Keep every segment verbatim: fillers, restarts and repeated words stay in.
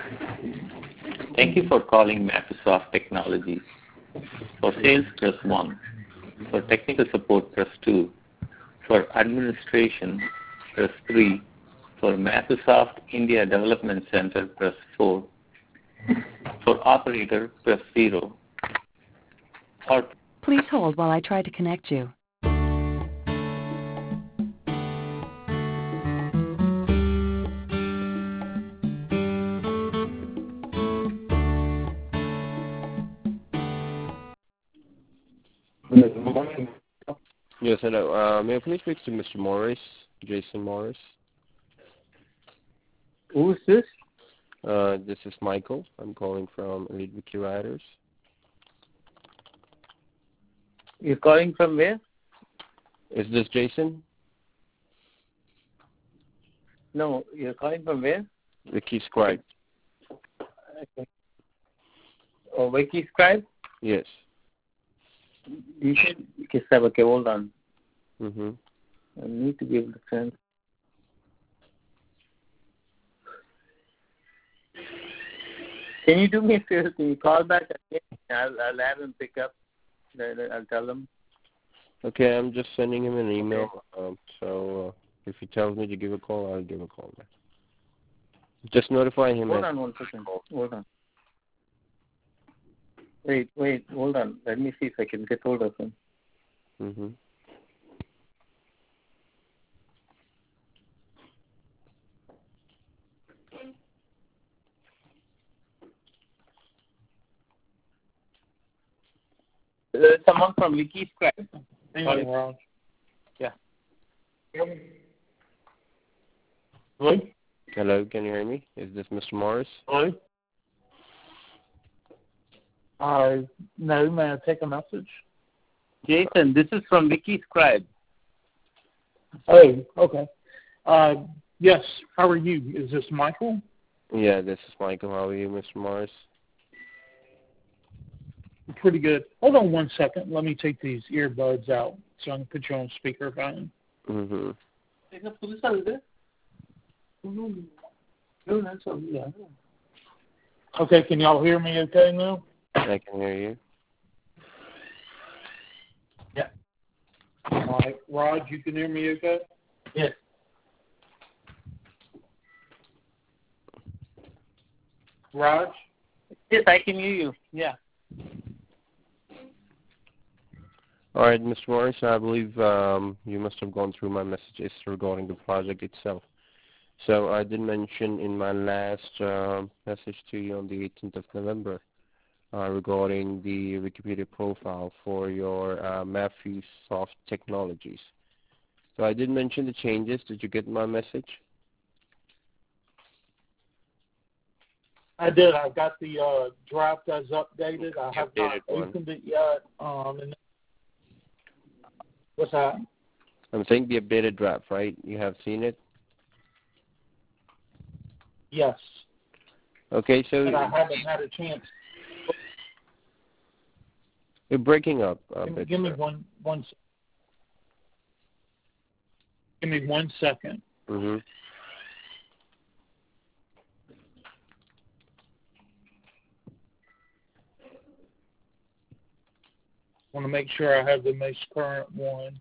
Thank you for calling Microsoft Technologies. For sales, press one. For technical support, press two. For administration, press three. For Microsoft India Development Center, press four. For operator, press zero. Or Please hold while I try to connect you. Yes, hello. Uh, may I please speak to Mister Morris, Jason Morris? Who's this? Uh, this is Michael. I'm calling from Elite Wiki Writers. You're calling from where? Is this Jason? No, you're calling from where? Wikiscribe. Okay. Oh, Wikiscribe? Yes. You said Wikiscribe. Okay, hold on. Mm-hmm. I need to be able to send. Can you do me a favor? Can you call back again? I'll, I'll have him pick up. I'll tell him. Okay, I'm just sending him an email. Okay. Um, so uh, if he tells me to give a call, I'll give a call back. Just notify him. Hold on one second. Hold on. Wait, wait, hold on. Let me see if I can get hold of him. Mm-hmm. Uh, someone from Wikiscribe. Hey, Raj. Yeah. Hello? Hello, can you hear me? Is this Mister Morris? Hello? Uh, no, may I take a message? Jason, this is from Wikiscribe. Oh, okay. Uh, yes, how are you? Is this Michael? Yeah, this is Michael. How are you, Mister Morris? Pretty good. Hold on one second. Let me take these earbuds out so I can put you on speakerphone. Mm-hmm. Okay, can y'all hear me okay now? I can hear you. Yeah. All right. Raj, you can hear me okay? Yes. Raj? Yes, I can hear you. Yeah. All right, Mister Morris, I believe um, you must have gone through my messages regarding the project itself. So I did mention in my last uh, message to you on the eighteenth of November uh, regarding the Wikipedia profile for your uh, Microsoft Technologies. So I did mention the changes. Did you get my message? I did. I got the uh, draft as updated. I The have updated not one. opened it yet. Um, and what's that? I'm saying the updated draft, right? You have seen it? Yes. Okay, so But I haven't had a chance. you're breaking up a Give, bit. give me sir. one one. Give me one second. Mm-hmm. I want to make sure I have the most current one.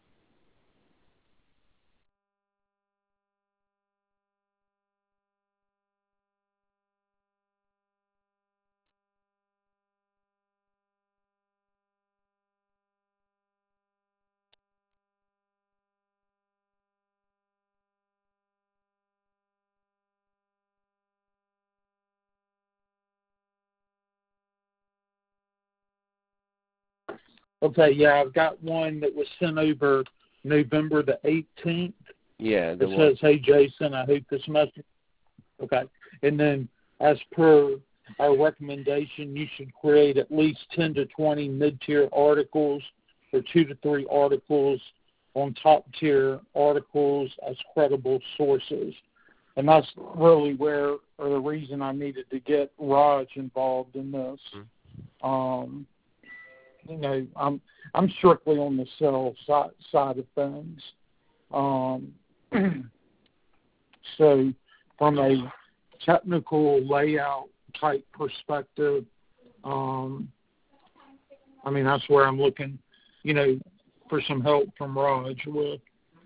Okay, yeah, I've got one that was sent over November the eighteenth. Yeah, the It one. says, "Hey Jason, I hope this message." Okay, and then as per our recommendation, you should create at least ten to twenty mid-tier articles or two to three articles on top-tier articles as credible sources. And that's really where, or the reason I needed to get Raj involved in this. Mm-hmm. Um, you know, I'm I'm strictly on the sales side, side of things. Um, so from a technical layout type perspective. Um, I mean, that's where I'm looking, you know, for some help from Raj with.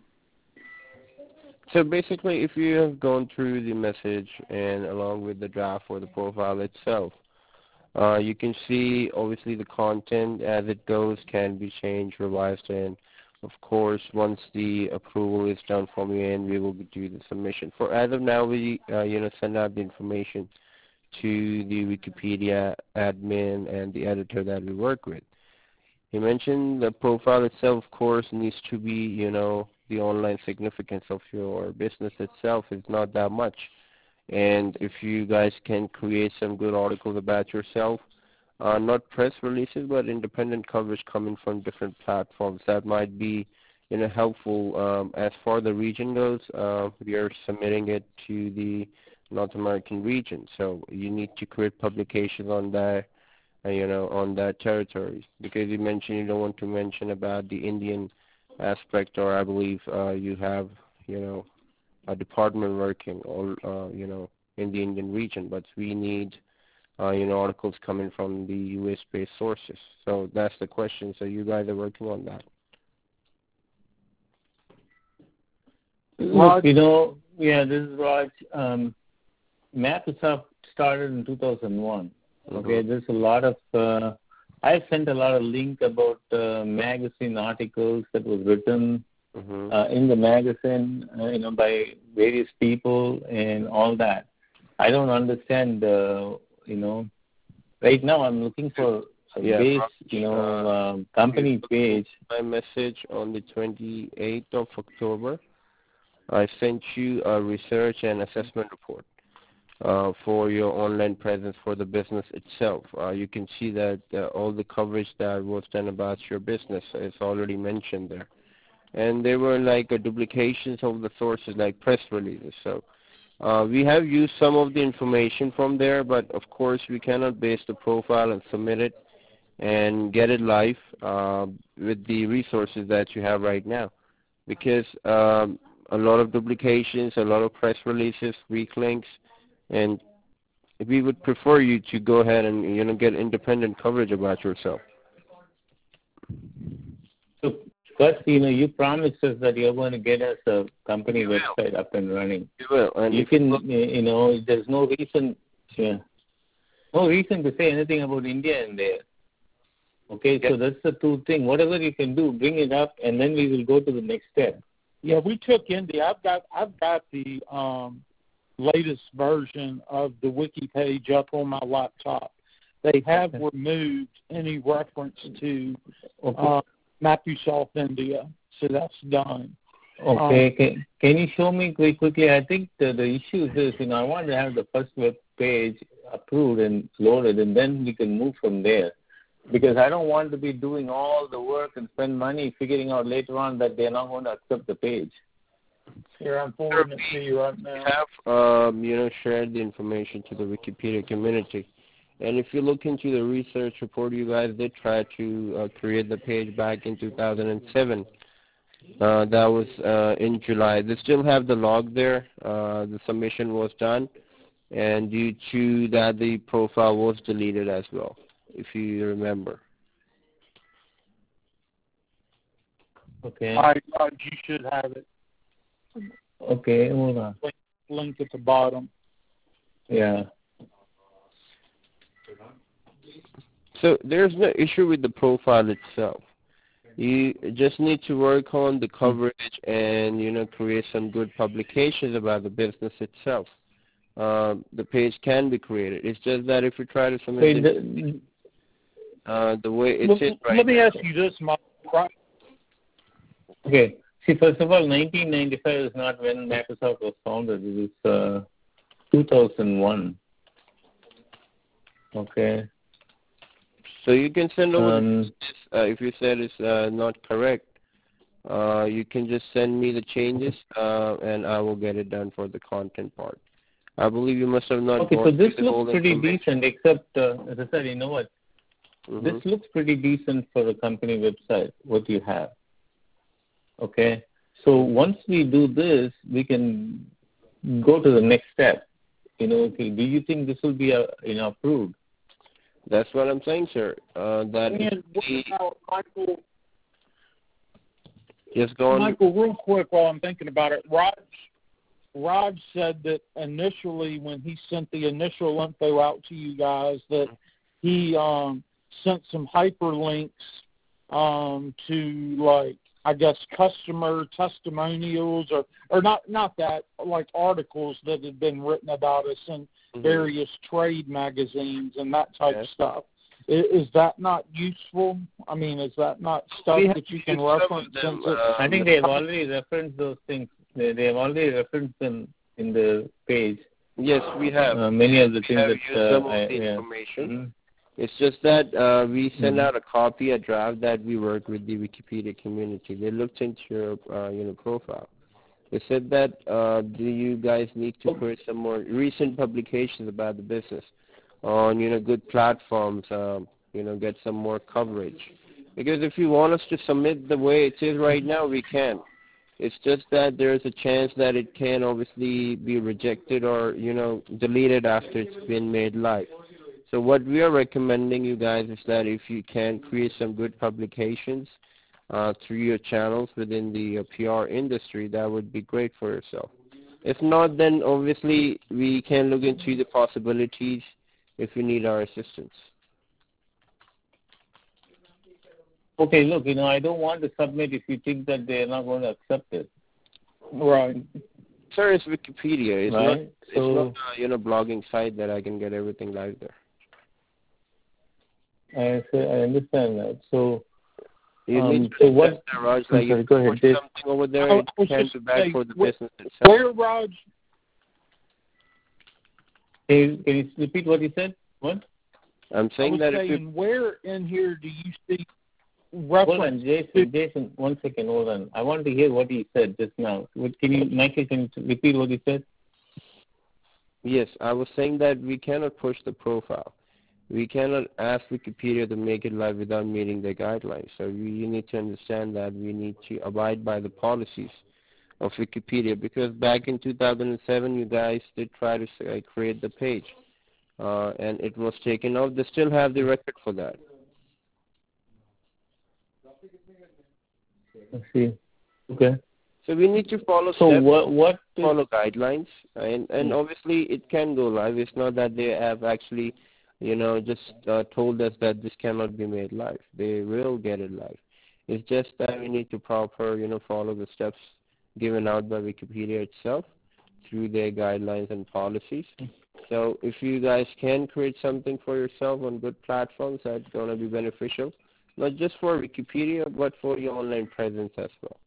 So basically, if you have gone through the message and along with the draft or the profile itself, uh, you can see obviously the content as it goes can be changed, revised, and of course, once the approval is done from your end, we will do the submission. For as of now, we uh, you know send out the information to the Wikipedia admin and the editor that we work with. He mentioned the profile itself, of course, needs to be, you know, the online significance of your business itself is not that much. And if you guys can create some good articles about yourself, uh, not press releases, but independent coverage coming from different platforms, that might be, you know, helpful. Um, as far as the region goes, uh, we are submitting it to the North American region. So you need to create publications on that. Uh, you know, on that territory, because you mentioned you don't want to mention about the Indian aspect, or I believe uh, you have, you know, a department working, all, uh, you know, in the Indian region, but we need, uh, you know, articles coming from the U S-based sources. So that's the question. So you guys are working on that. Look, you know, yeah, this is Raj. Um, Microsoft started in two thousand one. Okay, there's a lot of, uh, I sent a lot of link about uh, magazine articles that was written mm-hmm. uh, in the magazine, uh, you know, by various people and all that. I don't understand, uh, you know, right now I'm looking for a yeah, base, you know, uh, um, company page. My message on the twenty-eighth of October, I sent you a research and assessment report. Uh, for your online presence for the business itself. Uh, you can see that uh, all the coverage that was done about your business is already mentioned there. And there were like uh, duplications of the sources like press releases. So uh, we have used some of the information from there, but of course we cannot base the profile and submit it and get it live uh, with the resources that you have right now. Because um, a lot of duplications, a lot of press releases, weak links, and we would prefer you to go ahead and, you know, get independent coverage about yourself. So first, you know, you promised us that you're going to get us a company you website will. up and running. You will. And you can, you know, there's no reason, yeah, no reason to say anything about India in there. Okay, yeah. So that's the two thing. Whatever you can do, bring it up, and then we will go to the next step. Yeah, we took India. I've got, I've got the um, latest version of the wiki page up on my laptop. They have okay. removed any reference to okay. uh, Microsoft India, so that's done. Okay, um, can, can you show me quick, quickly? I think the, the issue is this, you know, I want to have the first web page approved and loaded, and then we can move from there. Because I don't want to be doing all the work and spend money figuring out later on that they're not going to accept the page. Here, I'm forwarding it to you right now. We have, um, you know, shared the information to the Wikipedia community. And if you look into the research report, you guys did try to uh, create the page back in two thousand seven. Uh, that was uh, in July. They still have the log there. Uh, the submission was done. And due to that, the profile was deleted as well, if you remember. Okay. All right, uh, you should have it. Okay, hold on. Link, link at the bottom. Yeah. So there's no issue with the profile itself. You just need to work on the coverage and, you know, create some good publications about the business itself. Uh, the page can be created. It's just that if you try to submit Wait, the, uh, the way it's let, it right Let me now. ask you this, Mike. Okay. See, first of all, nineteen ninety-five is not when Microsoft was founded. It was uh, two thousand one. Okay. So you can send over um, this, uh, if you said it's uh, not correct. Uh, you can just send me the changes, uh, and I will get it done for the content part. I believe you must have not. Okay, so this looks pretty decent, except uh, as I said, you know what? Mm-hmm. This looks pretty decent for a company website. What you have. Okay, so once we do this, we can go to the next step. you know, do you think this will be, uh, you know, approved? That's what I'm saying, sir. Uh, that And what we, about Michael? just go on. Michael, real quick while I'm thinking about it, Raj, Raj said that initially when he sent the initial info out to you guys that he um, sent some hyperlinks um, to, like, I guess, customer testimonials or, or not, not that, like articles that had been written about us in mm-hmm. various trade magazines and that type yes. of stuff. Is, is that not useful? I mean, is that not stuff that you can reference? Them, since uh, I think they've already referenced those things. They, they have already referenced them in the page. Yes, we have. Uh, many of the we things have that used uh, some of I, the yeah. information. Mm-hmm. It's just that uh, we sent mm-hmm. out a copy, a draft that we worked with the Wikipedia community. They looked into your, uh, you know, profile. They said that uh, do you guys need to create some more recent publications about the business on, you know, good platforms, um, you know, get some more coverage. Because if you want us to submit the way it is right now, we can. It's just that there's a chance that it can obviously be rejected or, you know, deleted after it's been made live. So what we are recommending you guys is that if you can create some good publications uh, through your channels within the uh, P R industry, that would be great for yourself. If not, then obviously we can look into the possibilities if you need our assistance. Okay, look, you know, I don't want to submit if you think that they're not going to accept it. Right. Sir, it's Wikipedia. It's right? not, so, it's not a, you know, blogging site that I can get everything live there. I, I understand that. So, you um, need to so what? There, Raj, I'm like sorry, if go you ahead. put something over there, I, it I can just be bad say, for the wh- business itself. Where, Raj? Can you, can you repeat what you said? What? I'm saying I was that saying, if you... where in here do you see reference? Hold on, Jason, Jason, one second, hold on. I want to hear what he said just now. Can you, Michael, can you repeat what he said? Yes, I was saying that we cannot push the profile. We cannot ask Wikipedia to make it live without meeting their guidelines. So you, you need to understand that we need to abide by the policies of Wikipedia, because back in two thousand seven, you guys did try to uh, create the page, uh, and it was taken off. They still have the record for that. I see. Okay. So we need to follow so steps, what, what follow guidelines, and, and hmm. obviously it can go live. It's not that they have actually, you know, just uh, told us that this cannot be made live. They will get it live. It's just that we need to proper, you know, follow the steps given out by Wikipedia itself through their guidelines and policies. So if you guys can create something for yourself on good platforms, that's going to be beneficial, not just for Wikipedia, but for your online presence as well.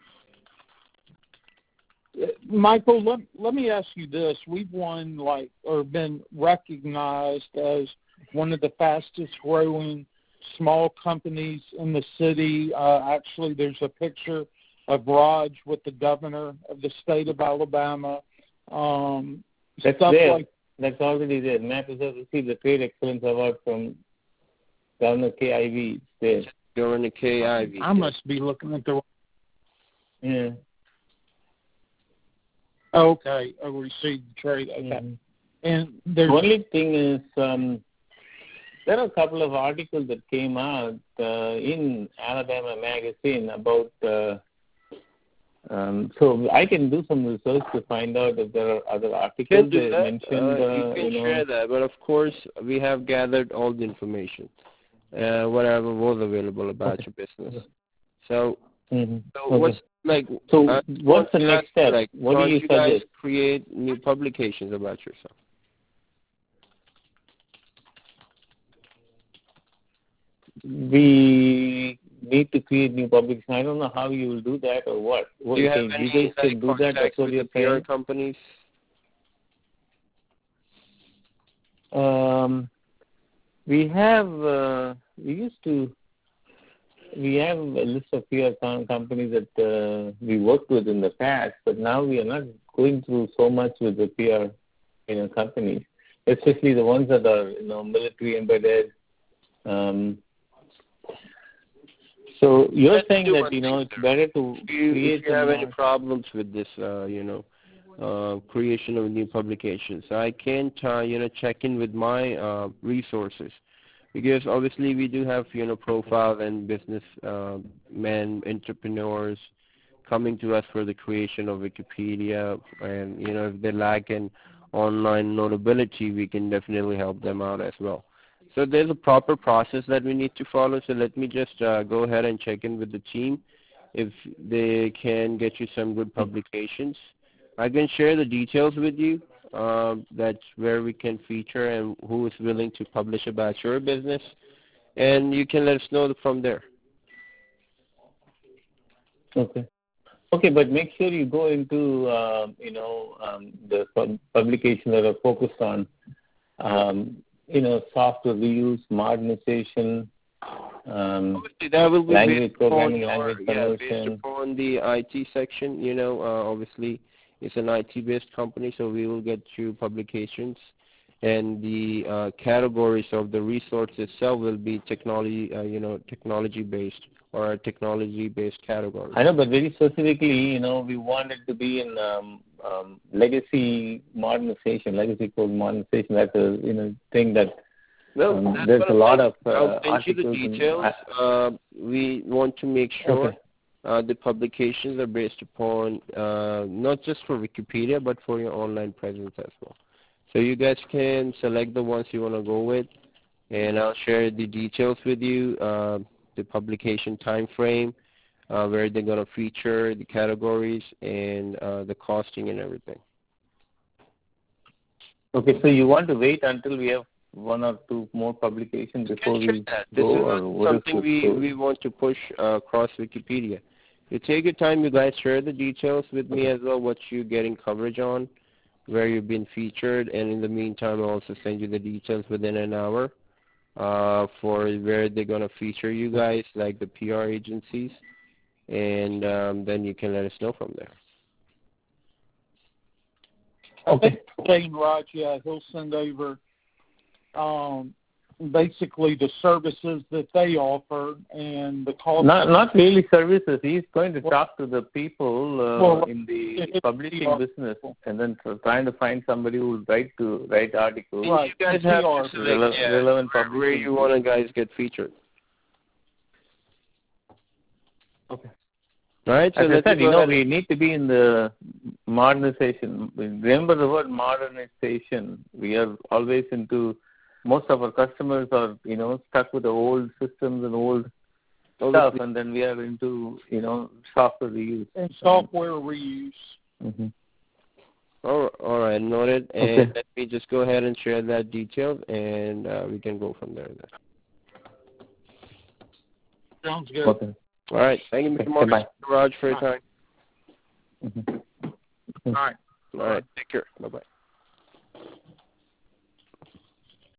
Michael, let, let me ask you this. We've won, like, or been recognized as one of the fastest growing small companies in the city. Uh, actually, there's a picture of Raj with the governor of the state of Alabama. Um, That's stuff there. like That's already there. Matt has received the Trade Excellence Award from Governor K I V. There. Governor K I V. I must be looking at the. Yeah. Okay, I received the trade. Okay, Mm-hmm. and there's the only thing is, um, there are a couple of articles that came out uh, in Alabama Magazine about. Uh, um, so I can do some research to find out if there are other articles Can do that that. mentioned. Uh, you uh, can you know, share that, but of course we have gathered all the information, uh, whatever was available about okay. your business. So, mm-hmm. so okay. what's like? So uh, what's the next step? Like, what do you you guys suggest? create new publications about yourself? We need to create new publications. I don't know how you will do that or what. what Do you have you any guys like, can do that? That's contacts what with you're the P R saying? companies? Um, we have, uh, we used to, we have a list of P R com- companies that uh, we worked with in the past, but now we are not going through so much with the P R, you know, companies, especially the ones that are, you know, military embedded. Um, so you're Let's saying do that, one you know, thing, it's sir. better to If you, create if you have some any more. problems with this, uh, you know, uh, creation of new publications. I can't, uh, you know, check in with my uh, resources because obviously we do have, you know, profile and business uh, men, entrepreneurs coming to us for the creation of Wikipedia, and you know, if they lack an online notability, we can definitely help them out as well. So there's a proper process that we need to follow. So let me just uh, go ahead and check in with the team if they can get you some good publications. I can share the details with you. Uh, that's where we can feature and who is willing to publish about your business, and you can let us know from there. Okay. Okay, but make sure you go into, uh, you know, um, the pub- publications that are focused on, um, you know, software reuse, modernization, um, obviously that will be language based programming, upon language your, yeah, conversion. based upon the I T section. You know, uh, obviously it's an I T-based company, so we will get you publications, and the uh, categories of the resource itself will be technology, uh, you know, technology-based or a technology-based category. I know, but very specifically, you know, we want it to be in um, um, legacy modernization, legacy code modernization. That's a, you know, thing that Well, um, that's there's what a I'm lot saying. of uh, I'll send you the articles. details. And, uh, we want to make sure okay. uh, the publications are based upon uh, not just for Wikipedia, but for your online presence as well. So you guys can select the ones you want to go with, and I'll share the details with you, uh, the publication time frame, uh, where they're going to feature, the categories, and uh, the costing and everything. Okay, so you want to wait until we have one or two more publications before we that. go, This is or not what something is we, this? we want to push uh, across Wikipedia. You take your time, you guys share the details with me as well, what you're getting coverage on, where you've been featured, and in the meantime I'll also send you the details within an hour uh, for where they're going to feature you guys, like the P R agencies, and um, then you can let us know from there. Okay. Kane Raj, yeah, he'll send over um, basically the services that they offer and the cost. Not not really services. He's going to talk to the people uh, well, in the it, publishing it, business, and then tr- trying to find somebody who will write to write articles. Right. You guys have to select, Rele- yeah, relevant where, publishing. where you want to guys get featured. Okay. All right. So As I said, you know, ahead. we need to be in the modernization. Remember the word modernization. We are always into. Most of our customers are, you know, stuck with the old systems and old stuff, and then we are into, you know, software reuse. And software reuse. Mm-hmm. All, all right, noted. And okay. let me just go ahead and share that detail, and uh, we can go from there then. Sounds good. Okay. All right. Thank you, Mister Morris, Mister Raj, for your time. Mm-hmm. All right. All right. Take care. Bye-bye.